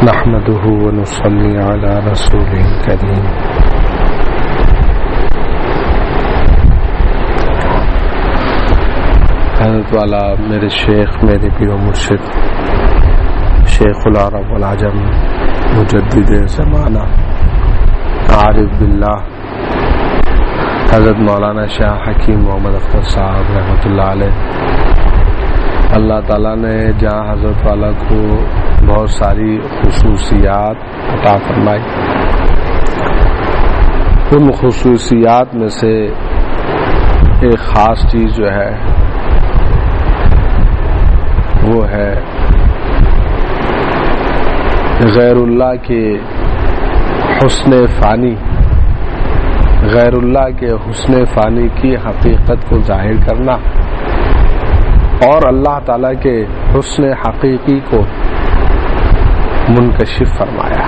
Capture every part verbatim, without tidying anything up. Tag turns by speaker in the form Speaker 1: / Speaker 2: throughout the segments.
Speaker 1: نحمده ونصلي على رسوله الكريم حضرت والا میرے شیخ میرے پیر و مرشد شیخ العرب والعجم مجدد زمانہ عارف باللہ حضرت مولانا شاہ حکیم محمد اختر صاحب رحمۃ اللہ علیہ، اللہ تعالیٰ نے جہاں حضرت والا کو بہت ساری خصوصیات عطا فرمائی، ان خصوصیات میں سے ایک خاص چیز جو ہے وہ ہے غیر اللہ کے حسن فانی غیر اللہ کے حسن فانی کی حقیقت کو ظاہر کرنا اور اللہ تعالیٰ کے حسن حقیقی کو منکشف فرمایا۔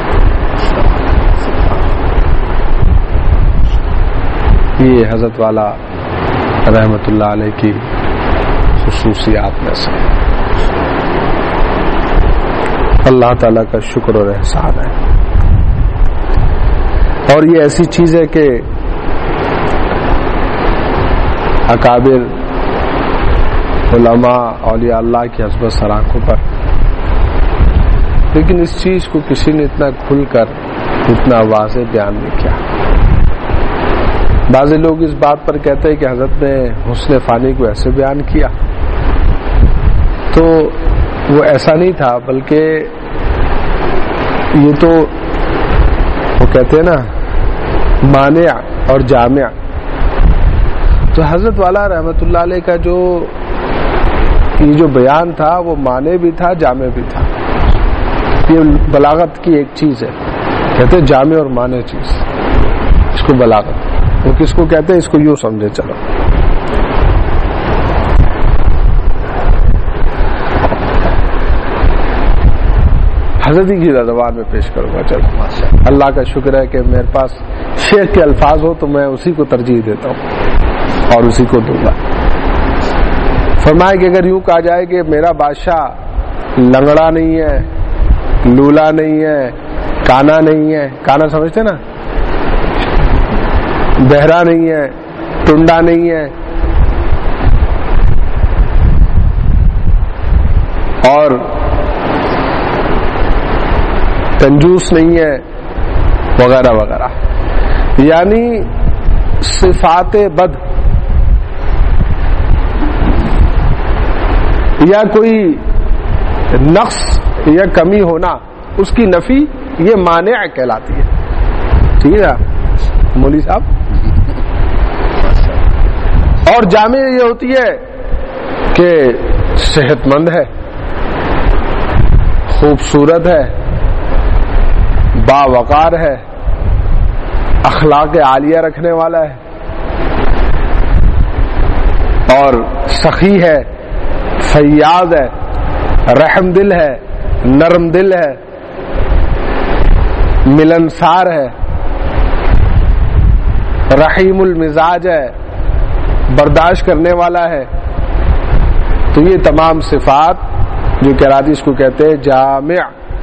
Speaker 1: یہ حضرت والا رحمت اللہ علیہ کی خصوصیات میں سے اللہ تعالیٰ کا شکر اور احسان ہے، اور یہ ایسی چیز ہے کہ اکابر علماء اولیاء اللہ کی حسب سراخوں پر، لیکن اس چیز کو کسی نے اتنا کھل کر اتنا واضح بیان نہیں کیا۔ بعض لوگ اس بات پر کہتے ہیں کہ حضرت نے حسن فانی کو ایسے بیان کیا، تو وہ ایسا نہیں تھا، بلکہ یہ تو وہ کہتے ہیں نا مانع اور جامع، تو حضرت والا رحمت اللہ علیہ کا جو یہ جو بیان تھا وہ مانع بھی تھا جامع بھی تھا۔ یہ بلاغت کی ایک چیز ہے، کہتے ہیں جامع اور مانع چیز، اس کو بلاغت، وہ کس کو کہتے ہیں اس کو یوں سمجھے چلو۔ حضرت کی زبان میں پیش کروں گا، چلو اللہ کا شکر ہے کہ میرے پاس شیخ کے الفاظ ہو تو میں اسی کو ترجیح دیتا ہوں اور اسی کو دوں گا۔ فرمائے کہ اگر یوں کہا جائے کہ میرا بادشاہ لنگڑا نہیں ہے، لولا نہیں ہے، کانا نہیں ہے، کانا سمجھتے نا، بہرا نہیں ہے، ٹنڈا نہیں ہے، اور کنجوس نہیں ہے، وغیرہ وغیرہ، یعنی صفات بد یا کوئی نقص یا کمی ہونا، اس کی نفی یہ مانع کہلاتی ہے۔ ٹھیک ہے مولوی صاحب؟ اور جامع یہ ہوتی ہے کہ صحت مند ہے، خوبصورت ہے، باوقار ہے، اخلاق عالیہ رکھنے والا ہے، اور سخی ہے، فیاض ہے، رحم دل ہے، نرم دل ہے، ملنسار ہے، رحیم المزاج ہے، برداشت کرنے والا ہے۔ تو یہ تمام صفات جو کہلاتی اس کو کہتے ہیں جامع۔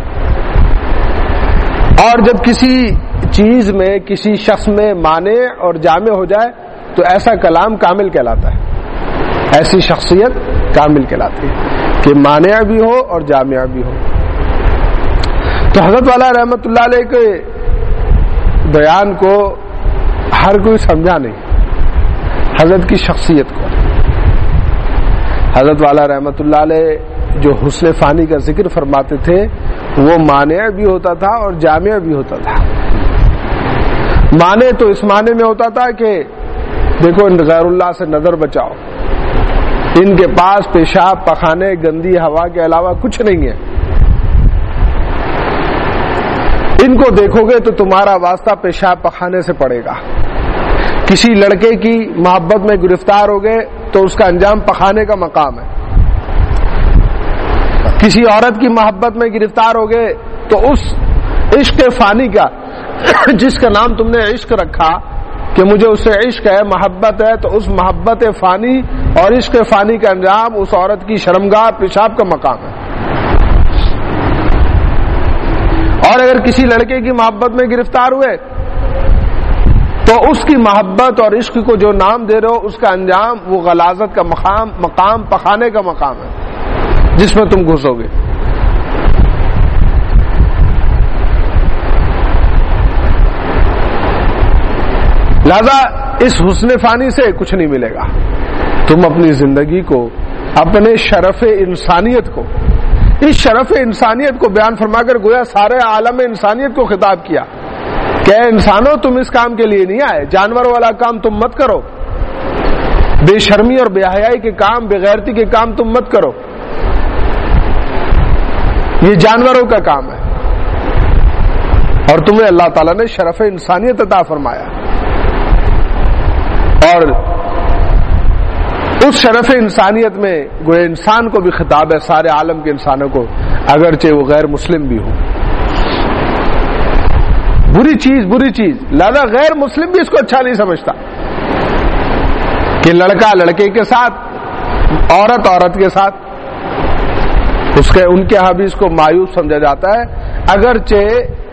Speaker 1: اور جب کسی چیز میں کسی شخص میں مانع اور جامع ہو جائے تو ایسا کلام کامل کہلاتا ہے، ایسی شخصیت کامل کہلاتی ہے کہ مانع بھی ہو اور جامع بھی ہو۔ تو حضرت والا رحمت اللہ علیہ کے بیان کو ہر کوئی سمجھا نہیں، حضرت کی شخصیت کو۔ حضرت والا رحمت اللہ علیہ جو حسن فانی کا ذکر فرماتے تھے وہ مانع بھی ہوتا تھا اور جامع بھی ہوتا تھا۔ مانع تو اس معنی میں ہوتا تھا کہ دیکھو ان غیر اللہ سے نظر بچاؤ، ان کے پاس پیشاب پخانے گندی ہوا کے علاوہ کچھ نہیں ہے، ان کو دیکھو گے تو تمہارا واسطہ پیشاب پخانے سے پڑے گا۔ کسی لڑکے کی محبت میں گرفتار ہو گئے تو اس کا انجام پخانے کا مقام ہے، کسی عورت کی محبت میں گرفتار ہو گئے تو اس عشق فانی کا جس کا نام تم نے عشق رکھا کہ مجھے اس سے عشق ہے، محبت ہے، تو اس محبت فانی اور عشق فانی کا انجام اس عورت کی شرمگاہ پیشاب کا مقام ہے۔ اور اگر کسی لڑکے کی محبت میں گرفتار ہوئے تو اس کی محبت اور عشق کو جو نام دے رہے ہو اس کا انجام وہ غلاظت کا مقام مقام پخانے کا مقام ہے جس میں تم گھسو گے. لہذا اس حسن فانی سے کچھ نہیں ملے گا. تم اپنی زندگی کو، اپنے شرف انسانیت کو، اس شرف انسانیت کو بیان فرما کر گویا سارے عالم انسانیت کو خطاب کیا کہ اے انسانوں تم اس کام کے لیے نہیں آئے، جانوروں والا کام تم مت کرو، بے شرمی اور بے حیائی کے کام، بے غیرتی کے کام تم مت کرو، یہ جانوروں کا کام ہے. اور تمہیں اللہ تعالیٰ نے شرف انسانیت عطا فرمایا، اور اس شرف انسانیت میں گویا انسان کو بھی خطاب ہے، سارے عالم کے انسانوں کو، اگرچہ وہ غیر مسلم بھی ہو. بری چیز بری چیز لہذا غیر مسلم بھی اس کو اچھا نہیں سمجھتا کہ لڑکا لڑکے کے ساتھ، عورت عورت کے ساتھ، اس کے ان کے ہاں بھی اس کو مایوس سمجھا جاتا ہے. اگرچہ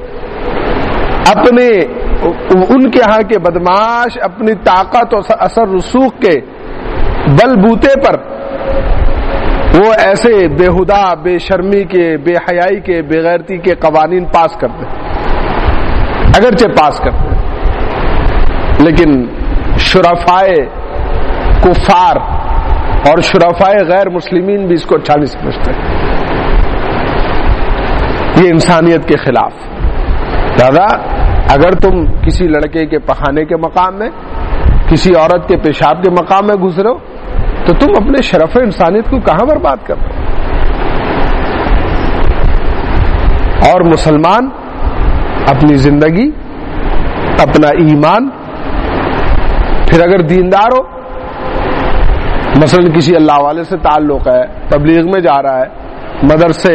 Speaker 1: اپنے ان کے ہاں کے بدماش اپنی طاقت اور اثر رسوخ کے بل بوتے پر وہ ایسے بےہدہ، بے شرمی کے، بے حیائی کے، بے غیرتی کے قوانین پاس کرتے ہیں، اگرچہ پاس کرتے ہیں، لیکن شرفائے کفار اور شرفائے غیر مسلمین بھی اس کو اچھا نہیں سمجھتے. یہ انسانیت کے خلاف. دادا اگر تم کسی لڑکے کے پخانے کے مقام میں، کسی عورت کے پیشاب کے مقام میں گزرے ہو تو تم اپنے شرف انسانیت کو کہاں برباد کر رہے ہو؟ اور مسلمان اپنی زندگی، اپنا ایمان، پھر اگر دیندار ہو، مثلا کسی اللہ والے سے تعلق ہے، تبلیغ میں جا رہا ہے، مدرسے،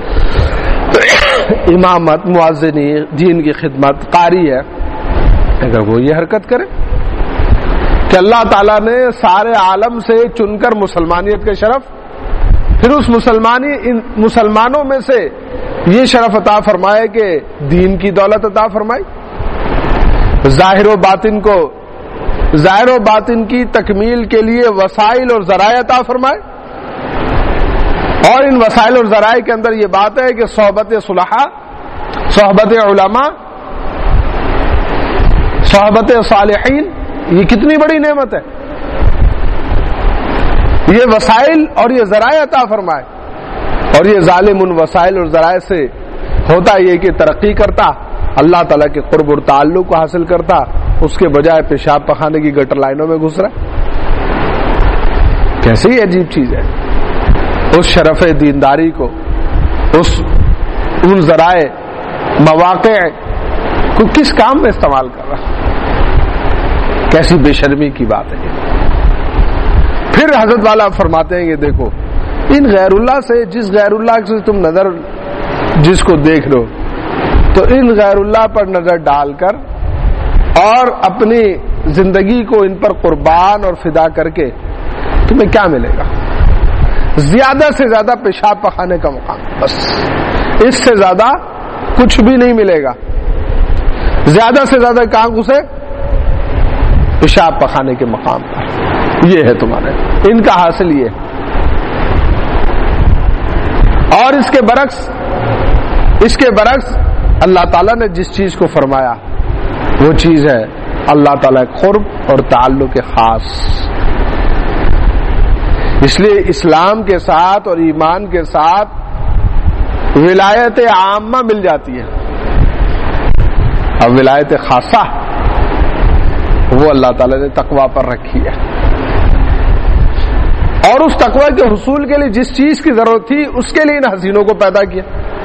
Speaker 1: امامت، مؤذنی، دین کی خدمت، قاری ہے، اگر وہ یہ حرکت کرے کہ اللہ تعالیٰ نے سارے عالم سے چن کر مسلمانیت کا شرف، پھر اس مسلمانی ان مسلمانوں میں سے یہ شرف عطا فرمائے کہ دین کی دولت عطا فرمائی، ظاہر و باطن کو، ظاہر و باطن کی تکمیل کے لیے وسائل اور ذرائع عطا فرمائے. اور ان وسائل اور ذرائع کے اندر یہ بات ہے کہ صحبت صلحاء، صحبت علماء، صحبت صالحین، یہ کتنی بڑی نعمت ہے. یہ وسائل اور یہ ذرائع عطا فرمائے. اور یہ ظالم ان وسائل اور ذرائع سے ہوتا یہ کہ ترقی کرتا، اللہ تعالیٰ کے قرب اور تعلق کو حاصل کرتا، اس کے بجائے پیشاب پخانے کی گٹر لائنوں میں گھس رہا. کیسی عجیب چیز ہے. اس شرف دینداری کو، اس ان ذرائع، مواقع کو کس کام میں استعمال کر رہا؟ کیسی بے شرمی کی بات ہے. پھر حضرت والا فرماتے ہیں کہ دیکھو ان غیر اللہ سے، جس غیر اللہ سے تم نظر جس کو دیکھ لو، تو ان غیر اللہ پر نظر ڈال کر اور اپنی زندگی کو ان پر قربان اور فدا کر کے تمہیں کیا ملے گا؟ زیادہ سے زیادہ پیشاب پخانے کا مقام، بس اس سے زیادہ کچھ بھی نہیں ملے گا. زیادہ سے زیادہ کہاں گھسے؟ پیشاب پخانے کے مقام پر. یہ ہے تمہارے ان کا حاصل یہ. اور اس کے برعکس اس کے برعکس اللہ تعالیٰ نے جس چیز کو فرمایا وہ چیز ہے اللہ تعالیٰ قرب اور تعلق خاص. اس لیے اسلام کے ساتھ اور ایمان کے ساتھ ولایت عامہ مل جاتی ہے. اب ولایت خاصہ وہ اللہ تعالیٰ نے تقوی پر رکھی ہے، اور اس تقوی کے حصول کے لیے جس چیز کی ضرورت تھی اس کے لیے ان حسینوں کو پیدا کیا.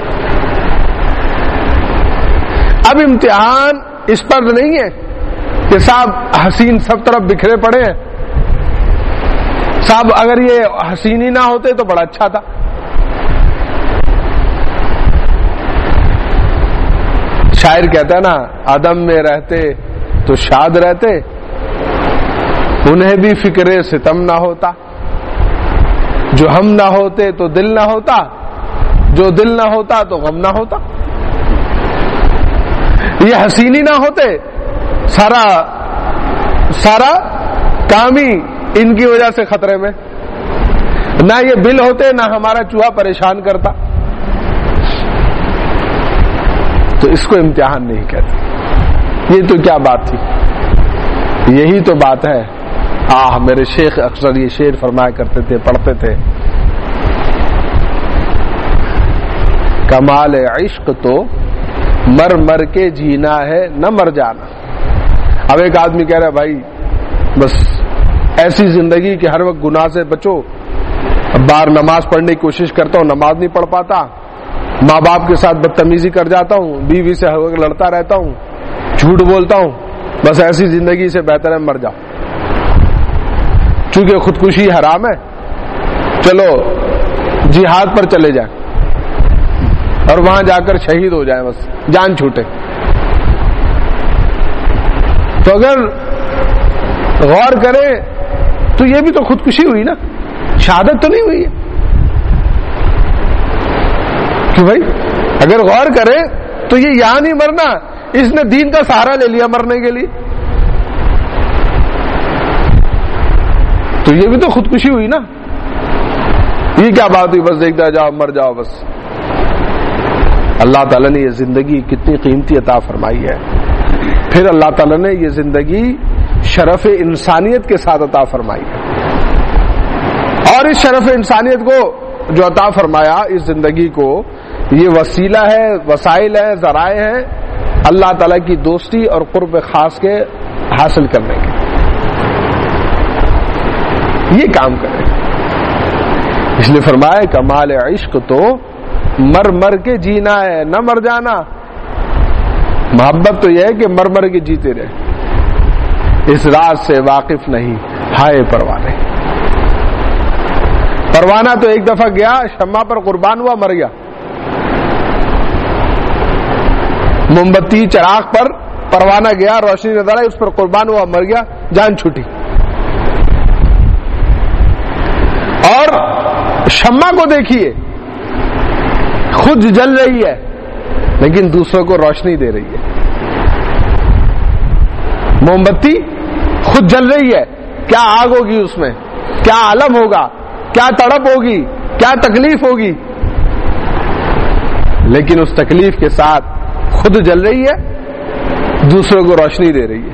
Speaker 1: اب امتحان اس پر نہیں ہے کہ صاحب حسین سب طرف بکھرے پڑے ہیں، صاحب اگر یہ حسین ہی نہ ہوتے تو بڑا اچھا تھا. شاعر کہتا ہے نا، عدم میں رہتے تو شاد رہتے، انہیں بھی فکر ستم نہ ہوتا، جو ہم نہ ہوتے تو دل نہ ہوتا، جو دل نہ ہوتا تو غم نہ ہوتا. یہ حسینی نہ ہوتے سارا سارا کام ہی ان کی وجہ سے خطرے میں، نہ یہ بل ہوتے نہ ہمارا چوہا پریشان کرتا. تو اس کو امتحان نہیں کہتے. یہ تو کیا بات تھی، یہی تو بات ہے. آہ میرے شیخ اکثر یہ شعر فرمایا کرتے تھے، پڑھتے تھے، کمال عشق تو مر مر کے جینا ہے نہ مر جانا. اب ایک آدمی کہہ رہا ہے بھائی بس ایسی زندگی کہ ہر وقت گناہ سے بچو، بار نماز پڑھنے کی کوشش کرتا ہوں، نماز نہیں پڑھ پاتا، ماں باپ کے ساتھ بدتمیزی کر جاتا ہوں، بیوی سے ہر وقت لڑتا رہتا ہوں، جھوٹ بولتا ہوں، بس ایسی زندگی سے بہتر ہے مر جاؤ. چونکہ خودکشی حرام ہے، چلو جہاد پر چلے جائیں اور وہاں جا کر شہید ہو جائیں، بس جان چھوٹے. تو اگر غور کرے تو یہ بھی تو خودکشی ہوئی نا، شہادت تو نہیں ہوئی ہے. کہ بھائی اگر غور کرے تو یہ یہاں نہیں مرنا، اس نے دین کا سہارا لے لیا مرنے کے لیے، تو یہ بھی تو خودکشی ہوئی نا. یہ کیا بات ہوئی بس دیکھتا جاؤ مر جاؤ بس. اللہ تعالیٰ نے یہ زندگی کتنی قیمتی عطا فرمائی ہے. پھر اللہ تعالیٰ نے یہ زندگی شرف انسانیت کے ساتھ عطا فرمائی ہے، اور اس شرف انسانیت کو جو عطا فرمایا، اس زندگی کو، یہ وسیلہ ہے، وسائل ہے، ذرائع ہیں اللہ تعالیٰ کی دوستی اور قرب خاص کے حاصل کرنے کے. یہ کام کرے، اس لیے فرمایا کمال عشق تو مر مر کے جینا ہے نہ مر جانا. محبت تو یہ ہے کہ مر مر کے جیتے رہے. اس راز سے واقف نہیں ہائے پروانے. پروانہ تو ایک دفعہ گیا شمع پر قربان ہوا مر گیا. موم بتی چراغ پر پروانہ گیا، روشنی نظر آئی، اس پر قربان ہوا مر گیا، جان چھوٹی. اور شمع کو دیکھیے، خود جل رہی ہے لیکن دوسروں کو روشنی دے رہی ہے. موم بتی خود جل رہی ہے، کیا آگ ہوگی اس میں، کیا عالم ہوگا، کیا تڑپ ہوگی، کیا تکلیف ہوگی، لیکن اس تکلیف کے ساتھ خود جل رہی ہے، دوسروں کو روشنی دے رہی ہے.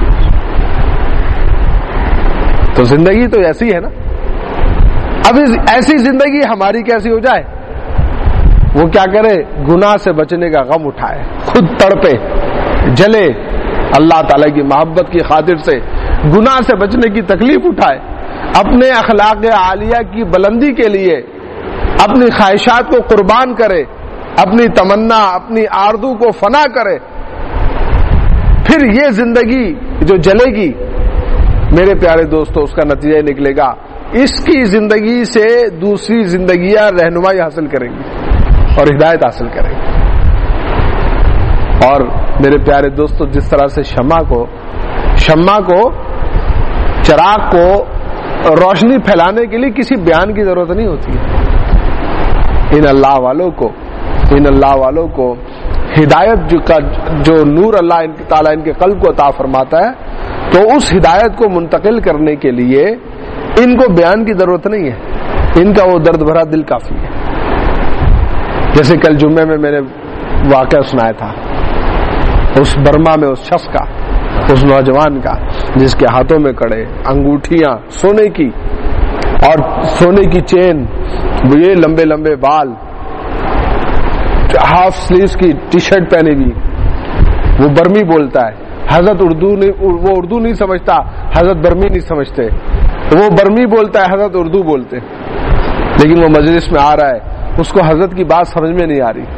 Speaker 1: تو زندگی تو ایسی ہے نا. اب ایسی زندگی ہماری کیسی ہو جائے؟ وہ کیا کرے؟ گناہ سے بچنے کا غم اٹھائے، خود تڑپے، جلے، اللہ تعالیٰ کی محبت کی خاطر سے گناہ سے بچنے کی تکلیف اٹھائے، اپنے اخلاق عالیہ کی بلندی کے لیے اپنی خواہشات کو قربان کرے، اپنی تمنا، اپنی آرزو کو فنا کرے. پھر یہ زندگی جو جلے گی میرے پیارے دوستو، اس کا نتیجہ نکلے گا اس کی زندگی سے دوسری زندگیاں رہنمائی حاصل کریں گی اور ہدایت حاصل کریں گی. اور میرے پیارے دوستو، جس طرح سے شمع کو شمع کو چراغ کو روشنی پھیلانے کے لیے کسی بیان کی ضرورت نہیں ہوتی ہے. ان اللہ والوں کو ان اللہ والوں کو ہدایت جو کا جو نور اللہ ان تعالیٰ ان کے قلب کو عطا فرماتا ہے، تو اس ہدایت کو منتقل کرنے کے لیے ان کو بیان کی ضرورت نہیں ہے، ان کا وہ درد بھرا دل کافی ہے. جیسے کل جمعے میں میں نے واقعہ سنایا تھا اس برما میں اس شخص کا، اس نوجوان کا جس کے ہاتھوں میں کڑے، انگوٹھیاں سونے کی اور سونے کی چین، یہ لمبے لمبے بال، ہاف سلیوز کی ٹی شرٹ پہنی ہوئی. وہ برمی بولتا ہے. حضرت اردو نہیں، وہ اردو نہیں سمجھتا، حضرت برمی نہیں سمجھتے. وہ برمی بولتا ہے، حضرت اردو بولتے، لیکن وہ مجلس میں آ رہا ہے، اس کو حضرت کی بات سمجھ میں نہیں آ رہی.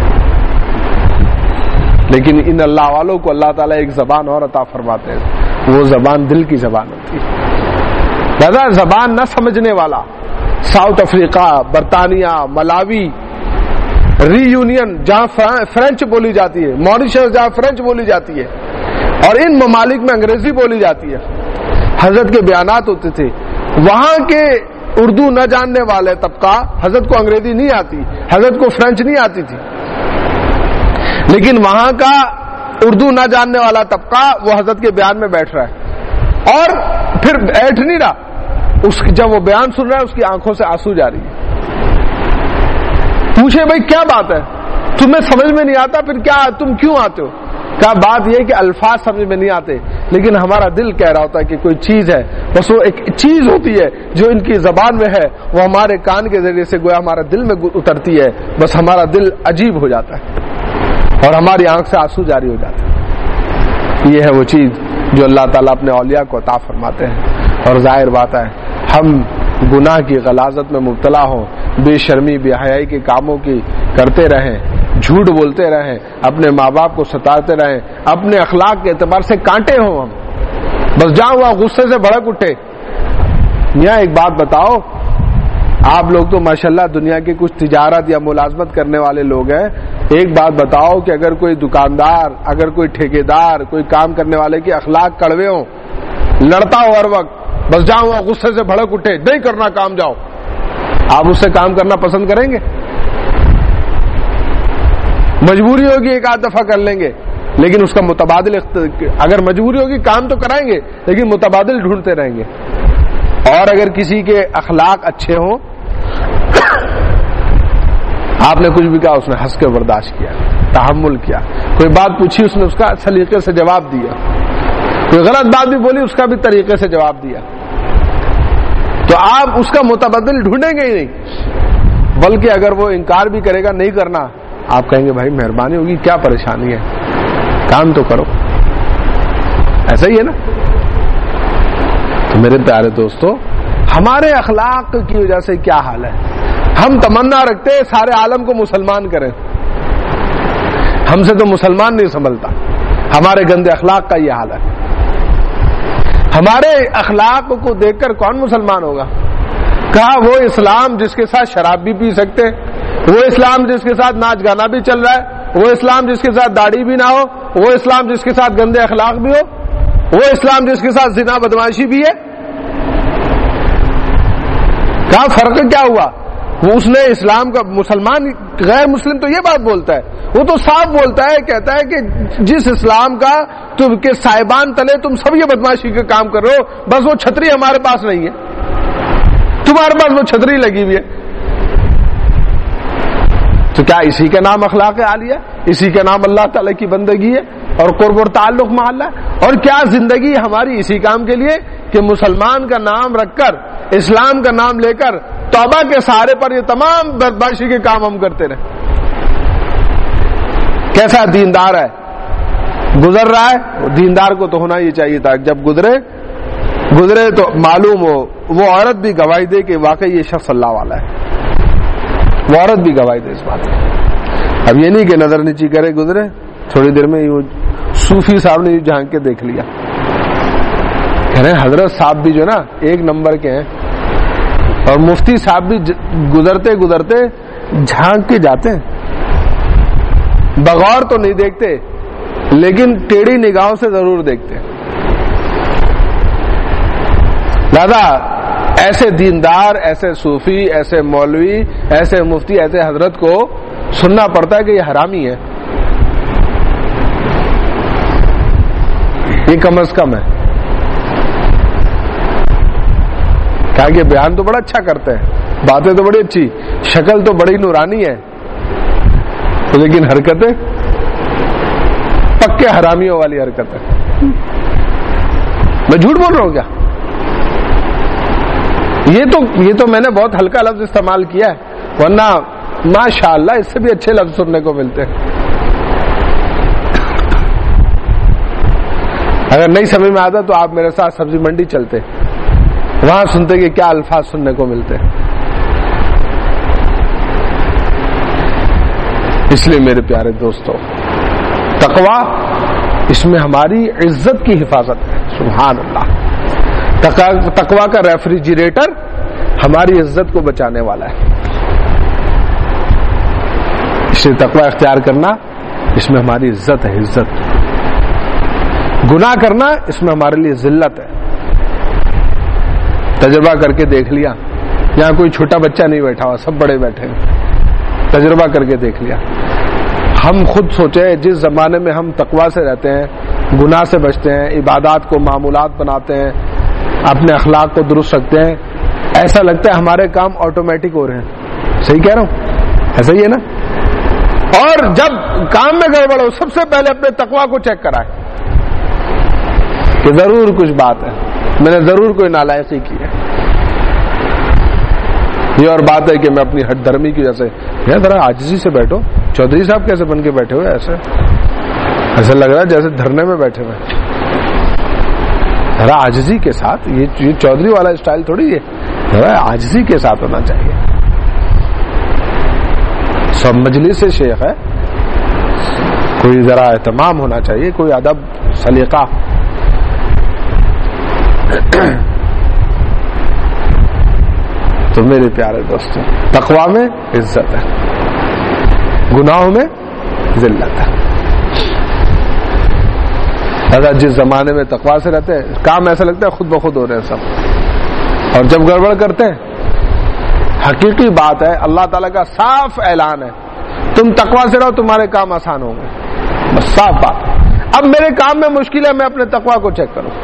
Speaker 1: لیکن ان اللہ والوں کو اللہ تعالیٰ ایک زبان اور عطا فرماتے ہیں، وہ زبان دل کی زبان ہوتی ہے. دادا زبان نہ سمجھنے والا ساؤتھ افریقہ، برطانیہ، ملاوی، ری یونین جہاں فرینچ بولی جاتی ہے، ماریشس جہاں فرینچ بولی جاتی ہے، اور ان ممالک میں انگریزی بولی جاتی ہے. حضرت کے بیانات ہوتے تھے، وہاں کے اردو نہ جاننے والے طبقہ، حضرت کو انگریزی نہیں آتی، حضرت کو فرینچ نہیں آتی تھی، لیکن وہاں کا اردو نہ جاننے والا طبقہ وہ حضرت کے بیان میں بیٹھ رہا ہے اور پھر بیٹھ نہیں رہا، اس جب وہ بیان سن رہا ہے اس کی آنکھوں سے آنسو جاری ہے. پوچھے بھائی کیا بات ہے، تمہیں سمجھ میں نہیں آتا، پھر کیا تم کیوں آتے ہو؟ کہا بات یہ کہ الفاظ سمجھ میں نہیں آتے، لیکن ہمارا دل کہہ رہا ہوتا ہے کہ کوئی چیز ہے، بس وہ ایک چیز ہوتی ہے جو ان کی زبان میں ہے، وہ ہمارے کان کے ذریعے سے گویا ہمارا دل میں اترتی ہے، بس ہمارا دل عجیب ہو جاتا ہے اور ہماری آنکھ سے آنسو جاری ہو جاتے ہیں. یہ ہے وہ چیز جو اللہ تعالیٰ اپنے اولیاء کو عطا فرماتے ہیں. اور ظاہر بات ہے ہم گناہ کی غلاظت میں مبتلا ہوں، بے شرمی بے حیائی کے کاموں کی کرتے رہیں، جھوٹ بولتے رہیں، اپنے ماں باپ کو ستاتے رہیں، اپنے اخلاق کے اعتبار سے کانٹے ہوں، ہم بس جہاں ہوا غصے سے بھڑک اٹھے. میاں ایک بات بتاؤ، آپ لوگ تو ماشاءاللہ دنیا کی کچھ تجارت یا ملازمت کرنے والے لوگ ہیں، ایک بات بتاؤ کہ اگر کوئی دکاندار، اگر کوئی ٹھیکیدار، کوئی کام کرنے والے کے اخلاق کڑوے ہوں، لڑتا ہو ہر وقت، بس جہاں ہوا غصے سے بھڑک اٹھے، نہیں کرنا کام، جاؤ، آپ اس سے کام کرنا پسند کریں گے؟ مجبوری ہوگی ایک آدھ دفعہ کر لیں گے، لیکن اس کا متبادل اگر مجبوری ہوگی کام تو کرائیں گے، لیکن متبادل ڈھونڈتے رہیں گے. اور اگر کسی کے اخلاق اچھے ہوں، آپ نے کچھ بھی کہا اس نے ہنس کے برداشت کیا، تحمل کیا، کوئی بات پوچھی اس نے اس کا سلیقے سے جواب دیا، کوئی غلط بات بھی بولی اس کا بھی طریقے سے جواب دیا، تو آپ اس کا متبادل ڈھونڈیں گے ہی نہیں. بلکہ اگر وہ انکار بھی کرے گا نہیں کرنا، آپ کہیں گے بھائی مہربانی ہوگی، کیا پریشانی ہے، کام تو کرو. ایسا ہی ہے نا. تو میرے پیارے دوستو، ہمارے اخلاق کی وجہ سے کیا حال ہے، ہم تمنا رکھتے سارے عالم کو مسلمان کریں، ہم سے تو مسلمان نہیں سنبھلتا، ہمارے گندے اخلاق کا یہ حال ہے. ہمارے اخلاق کو دیکھ کر کون مسلمان ہوگا؟ کہا وہ اسلام جس کے ساتھ شراب بھی پی سکتے، وہ اسلام جس کے ساتھ ناچ گانا بھی چل رہا ہے، وہ اسلام جس کے ساتھ داڑھی بھی نہ ہو، وہ اسلام جس کے ساتھ گندے اخلاق بھی ہو، وہ اسلام جس کے ساتھ زنا بدمعاشی بھی ہے. کہا فرق کیا ہوا؟ وہ اس نے اسلام کا، مسلمان غیر مسلم تو یہ بات بولتا ہے، وہ تو صاف بولتا ہے، کہتا ہے کہ جس اسلام کا تم کے صاحبان تلے تم سب یہ بدمعاشی کا کام کر رہے ہو، بس وہ چھتری ہمارے پاس نہیں ہے، تمہارے پاس وہ چھتری لگی ہوئی ہے. تو کیا اسی کا نام اخلاق عالیہ، اسی کا نام اللہ تعالی کی بندگی ہے اور قرب اور تعلق محلہ ہے؟ اور کیا زندگی ہماری اسی کام کے لیے کہ مسلمان کا نام رکھ کر، اسلام کا نام لے کر توبہ کے سہارے پر یہ تمام بدمعاشی کے کام ہم کرتے رہے؟ کیسا دیندار ہے، گزر رہا ہے، دیندار کو تو ہونا ہی چاہیے تھا جب گزرے گزرے تو معلوم ہو، وہ عورت بھی گواہی دے کہ واقعی یہ شخص اللہ والا ہے، وہ عورت بھی گواہی دے اس بات کی. اب یہ نہیں کہ نظر نیچی کرے گزرے، تھوڑی دیر میں یوں صوفی صاحب نے یوں جھانک کے دیکھ لیا. کہہ رہے ہیں حضرت صاحب بھی جو نا ایک نمبر کے ہیں، اور مفتی صاحب بھی گزرتے گزرتے جھانک کے جاتے ہیں، بغور تو نہیں دیکھتے لیکن ٹیڑھی نگاہوں سے ضرور دیکھتے. لہذا ایسے دیندار، ایسے صوفی، ایسے مولوی، ایسے مفتی، ایسے حضرت کو سننا پڑتا ہے کہ یہ حرامی ہے، یہ کم از کم ہے. کہا کہ بیان تو بڑا اچھا کرتے ہیں، باتیں تو بڑی اچھی، شکل تو بڑی نورانی ہے، لیکن حرکتیں پکے حرامیوں والی حرکتیں. میں جھوٹ بول رہا ہوں کیا؟ یہ تو یہ تو میں نے بہت ہلکا لفظ استعمال کیا ہے، ورنہ ماشاءاللہ اس سے بھی اچھے لفظ سننے کو ملتے ہیں. اگر نہیں سمجھ میں آتا تو آپ میرے ساتھ سبزی منڈی چلتے، وہاں سنتے کہ کیا الفاظ سننے کو ملتے. اس لیے میرے پیارے دوستو، تقویٰ اس میں ہماری عزت کی حفاظت ہے. سبحان اللہ. تقویٰ کا ریفریجریٹر ہماری عزت کو بچانے والا ہے. اس لیے تقویٰ اختیار کرنا اس میں ہماری عزت ہے. عزت. گناہ کرنا اس میں ہمارے لیے ذلت ہے. تجربہ کر کے دیکھ لیا، یہاں کوئی چھوٹا بچہ نہیں بیٹھا ہوا، سب بڑے بیٹھے ہیں. تجربہ کر کے دیکھ لیا، ہم خود سوچیں جس زمانے میں ہم تقویٰ سے رہتے ہیں، گناہ سے بچتے ہیں، عبادات کو معمولات بناتے ہیں، اپنے اخلاق کو درست رکھتے ہیں، ایسا لگتا ہے ہمارے کام آٹومیٹک ہو رہے ہیں. صحیح کہہ رہا ہوں؟ ایسا ہی ہے نا؟ اور جب کام میں گڑبڑ ہو سب سے پہلے اپنے تقویٰ کو چیک کرائے کہ ضرور کچھ بات ہے، میں نے ضرور کوئی نالائقی کی ہے. یہ اور بات ہے کہ میں اپنی ہٹ دھرمی کی وجہ سے، یا ذرا عاجزی سے بیٹھو. چودھری صاحب کیسے بن کے بیٹھے ہوئے؟ ایسے ایسا لگ رہا ہے جیسے دھرنے میں بیٹھے ہوئے. ذرا عاجزی کے ساتھ، یہ چودھری والا اسٹائل تھوڑی ہے، ذرا عاجزی کے ساتھ ہونا چاہیے. سب مجلس سے شیخ ہے، کوئی ذرا اہتمام ہونا چاہیے، کوئی ادب سلیقہ. تو میرے پیارے دوستوں، تقویٰ میں عزت ہے، گناہوں میں ذلت ہے. اگر جس زمانے میں تقویٰ سے رہتے ہیں کام ایسا لگتا ہے خود بخود ہو رہے ہیں سب، اور جب گڑبڑ کرتے ہیں حقیقی بات ہے، اللہ تعالیٰ کا صاف اعلان ہے تم تقویٰ سے رہو تمہارے کام آسان ہوں گے. بس صاف بات. اب میرے کام میں مشکل ہے، میں اپنے تقویٰ کو چیک کروں.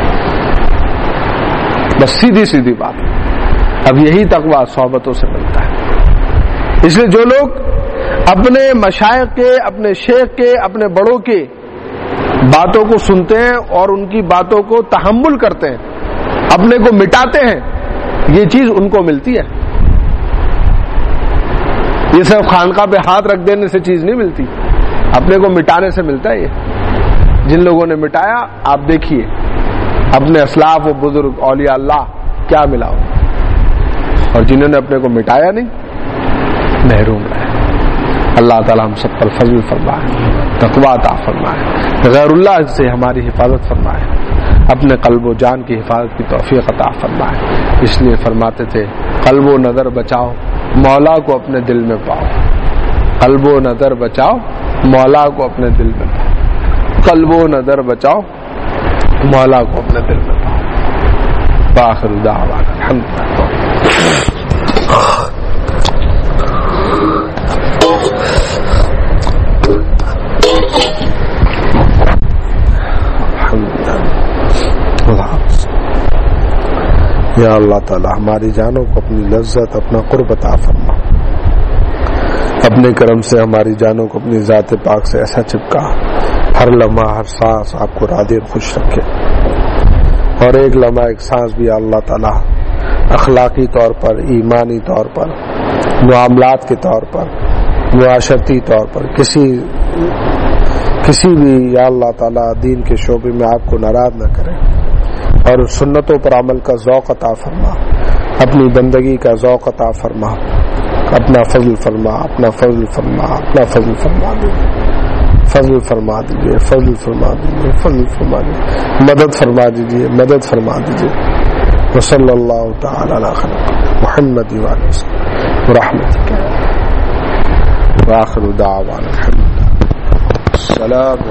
Speaker 1: بس سیدھی سیدھی بات. اب یہی تقویٰ صحبتوں سے ملتا ہے. اس لیے جو لوگ اپنے مشائخ کے، اپنے شیخ کے، اپنے بڑوں کے باتوں کو سنتے ہیں اور ان کی باتوں کو تحمل کرتے ہیں، اپنے کو مٹاتے ہیں، یہ چیز ان کو ملتی ہے. یہ صرف خانقاہ پہ ہاتھ رکھ دینے سے چیز نہیں ملتی، اپنے کو مٹانے سے ملتا ہے. یہ جن لوگوں نے مٹایا آپ دیکھیے اپنے اسلاف و بزرگ اولیاء اللہ کیا ملا ہو، اور جنہوں نے اپنے کو مٹایا نہیں محروم رہے. اللہ تعالی ہم سب پر فضل فرمائے، تقویٰ عطا فرمائے، غیر اللہ سے ہماری حفاظت فرمائے، اپنے قلب و جان کی حفاظت کی توفیق عطا فرمائے. اس لیے فرماتے تھے قلب و نظر بچاؤ مولا کو اپنے دل میں پاؤ. قلب و نظر بچاؤ مولا کو اپنے دل میں پاؤ. قلب و نظر بچاؤ مولا کو اپنے دل میں پاؤ. بآخر دعوانا الحمدللہ. یا اللہ تعالی ہماری جانوں کو اپنی لذت، اپنا قرب عطا فرما. اپنے کرم سے ہماری جانوں کو اپنی ذات پاک سے ایسا چپکا ہر لمحہ ہر سانس آپ کو راضی خوش رکھے. اور ایک لمحہ ایک سانس بھی اللہ تعالی اخلاقی طور پر، ایمانی طور پر، معاملات کے طور پر، معاشرتی طور پر کسی کسی بھی یا اللہ تعالی دین کے شعبے میں آپ کو ناراض نہ کرے، اور سنتوں پر عمل کا ذوق عطا فرما، اپنی بندگی کا ذوق عطا فرما. اپنا فضل فرما، اپنا فضل فرما، اپنا فضل فرما دیجیے، فضل فرما دیجیے، فضل فرما دیجیے، فضل فرما دیجیے، مدد فرما دیجیے، مدد فرما دیجیے. وصلی اللہ تعالی علی خلق محمد وعلیہ وسلم برحمتک. وآخر دعوانا الحمد للہ. السلام